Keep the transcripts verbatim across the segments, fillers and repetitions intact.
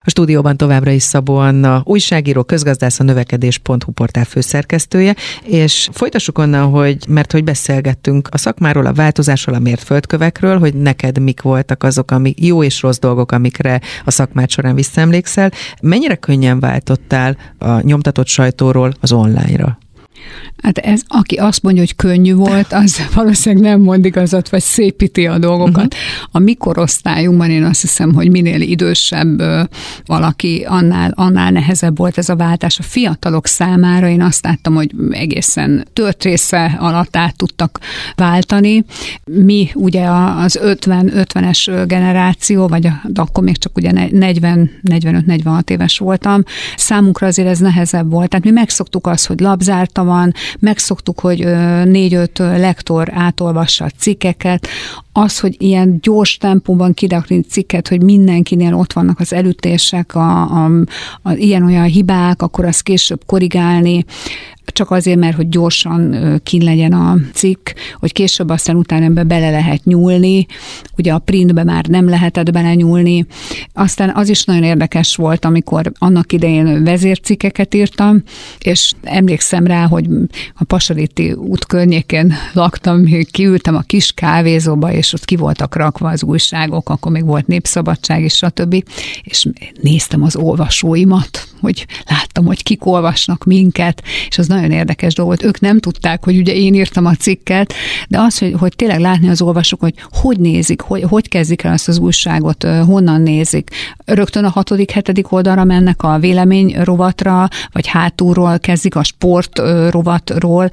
A stúdióban továbbra is Szabó Anna, újságíró, közgazdász, a növekedés pont hu portál főszerkesztője, és folytassuk onnan, hogy, mert hogy beszélgettünk a szakmáról, a változásról, a mértföldkövekről, hogy neked mik voltak azok, amik jó és rossz dolgok, amikre a szakmád során visszaemlékszel. Mennyire könnyen váltottál a nyomtatott sajtóról az online-ra? Hát ez, aki azt mondja, hogy könnyű volt, az valószínűleg nem mond igazat, vagy szépíti a dolgokat. Uh-huh. A mi korosztályunkban én azt hiszem, hogy minél idősebb valaki, annál, annál nehezebb volt ez a váltás. A fiatalok számára én azt láttam, hogy egészen tört része alatt át tudtak váltani. Mi ugye az ötven-ötvenes generáció, vagy akkor még csak ugye negyven, negyvenöt negyvenhat éves voltam, számunkra azért ez nehezebb volt. Tehát mi megszoktuk azt, hogy labzárta van, megszoktuk, hogy négy-öt lektor átolvassa a cikkeket, az, hogy ilyen gyors tempóban kirakni cikket, hogy mindenkinél ott vannak az elütések, a, a, a, ilyen-olyan hibák, akkor azt később korrigálni, csak azért, mert hogy gyorsan kin legyen a cikk, hogy később aztán utána ebbe bele lehet nyúlni, ugye a printbe már nem lehetett bele nyúlni. Aztán az is nagyon érdekes volt, amikor annak idején vezércikkeket írtam, és emlékszem rá, hogy a Pasaliti út környékén laktam, kiültem a kis kávézóba, és ott ki voltak rakva az újságok, akkor még volt Népszabadság, és stb. És néztem az olvasóimat, hogy láttam, hogy kik olvasnak minket, és az nagyon érdekes dolog volt. Ők nem tudták, hogy ugye én írtam a cikket, de az, hogy, hogy tényleg látni az olvasók, hogy hogy nézik, hogy, hogy kezdik el azt az újságot, honnan nézik. Rögtön a hatodik, hetedik oldalra mennek a vélemény rovatra, vagy hátulról kezdik a sport rovatról.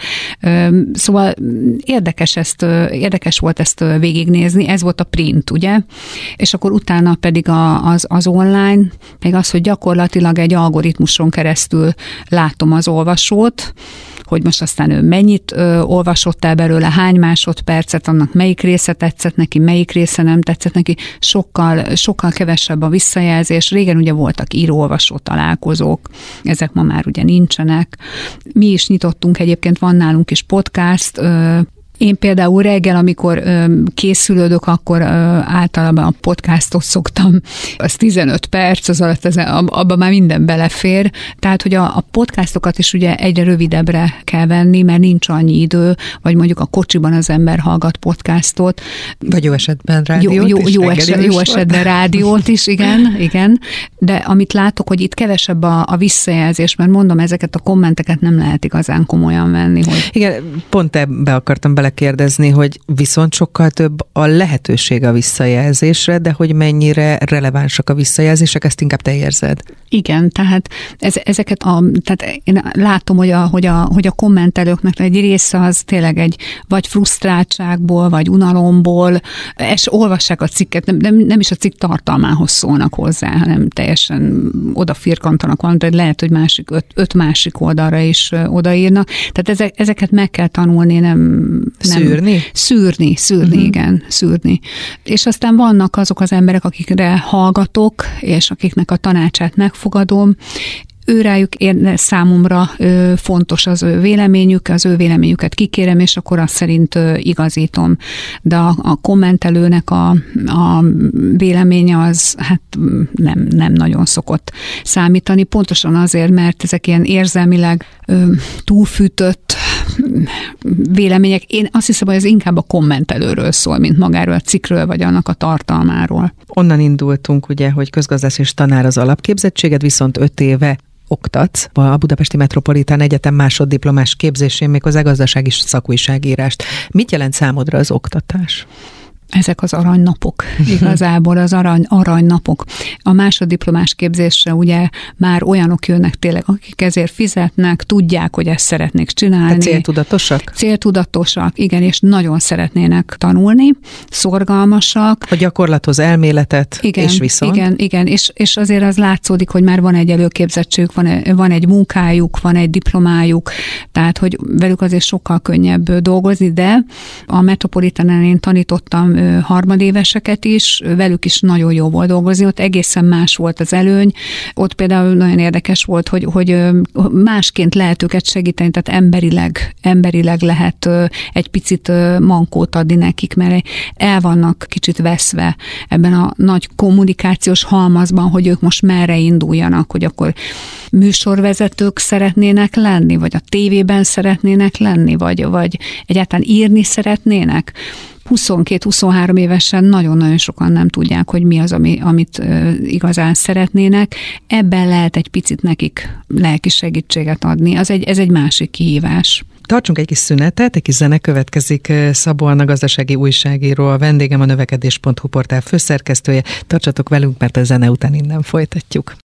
Szóval érdekes, ezt, érdekes volt ezt végignézni. Ez volt a print, ugye? És akkor utána pedig a, az, az online, meg az, hogy gyakorlatilag egy algoritmuson keresztül látom az olvasót, hogy most aztán ő mennyit ö, olvasott el belőle, hány másodpercet, annak melyik része tetszett neki, melyik része nem tetszett neki, sokkal, sokkal kevesebb a visszajelzés. Régen ugye voltak író-olvasó találkozók, ezek ma már ugye nincsenek. Mi is nyitottunk, egyébként van nálunk is podcast. ö, Én például reggel, amikor ö, készülődök, akkor ö, általában a podcastot szoktam, az tizenöt perc, az alatt az, abban már minden belefér. Tehát, hogy a, a podcastokat is ugye egyre rövidebbre kell venni, mert nincs annyi idő, vagy mondjuk a kocsiban az ember hallgat podcastot. Vagy jó esetben rádiót jó, jó, is. Jó, eset, jó esetben rádiót is, igen, igen. De amit látok, hogy itt kevesebb a, a visszajelzés, mert mondom, ezeket a kommenteket nem lehet igazán komolyan venni. Hogy... Igen, pont ebbe akartam bele kérdezni, hogy viszont sokkal több a lehetőség a visszajelzésre, de hogy mennyire relevánsak a visszajelzések, ezt inkább te érzed. Igen, tehát ez, ezeket a, tehát én látom, hogy a, hogy, a, hogy a kommentelőknek egy része az tényleg egy vagy frusztráltságból, vagy unalomból, és olvassák a cikket, nem, nem, nem is a cikk tartalmához szólnak hozzá, hanem teljesen odafirkantanak valamit, de lehet, hogy másik, öt, öt másik oldalra is odaírnak. Tehát ezek, ezeket meg kell tanulni, nem... nem Szűrni? Szűrni, szűrni, uh-huh. igen, szűrni. És aztán vannak azok az emberek, akikre hallgatok, és akiknek a tanácsát megfogadom, őrájuk én, számomra ö, fontos az ő véleményük, az ő véleményüket kikérem, és akkor azt szerint ö, igazítom. De a, a kommentelőnek a, a véleménye az hát nem, nem nagyon szokott számítani, pontosan azért, mert ezek ilyen érzelmileg ö, túlfűtött vélemények. Én azt hiszem, hogy ez inkább a kommentelőről szól, mint magáról a cikkről, vagy annak a tartalmáról. Onnan indultunk, ugye, hogy közgazdász és tanár az alapképzettséged, viszont öt éve oktatsz a Budapesti Metropolitán Egyetem másoddiplomás képzésén, méghozzá gazdasági szakújságírást. Mit jelent számodra az oktatás? Ezek az aranynapok, igazából az arany, aranynapok. A másoddiplomás képzésre ugye már olyanok jönnek tényleg, akik ezért fizetnek, tudják, hogy ezt szeretnék csinálni. Tehát céltudatosak? Céltudatosak, igen, és nagyon szeretnének tanulni, szorgalmasak. A gyakorlathoz elméletet, igen, és viszont. Igen, igen, és, és azért az látszódik, hogy már van egy előképzettségük, van, van egy munkájuk, van egy diplomájuk, tehát, hogy velük azért sokkal könnyebb dolgozni, de a Metropolitánán én tanítottam harmadéveseket is, velük is nagyon jó volt dolgozni, ott egészen más volt az előny, ott például nagyon érdekes volt, hogy, hogy másként lehet őket segíteni, tehát emberileg, emberileg lehet egy picit mankót adni nekik, mert el vannak kicsit veszve ebben a nagy kommunikációs halmazban, hogy ők most merre induljanak, hogy akkor műsorvezetők szeretnének lenni, vagy a tévében szeretnének lenni, vagy, vagy egyáltalán írni szeretnének. huszonkét-huszonhárom évesen nagyon-nagyon sokan nem tudják, hogy mi az, ami, amit uh, igazán szeretnének. Ebben lehet egy picit nekik lelki segítséget adni. Az egy, ez egy másik kihívás. Tartsunk egy kis szünetet, egy kis zene következik. Szabó Anna gazdasági újságíró, a vendégem, a növekedés pont hu portál főszerkesztője. Tartsatok velünk, mert a zene után innen folytatjuk.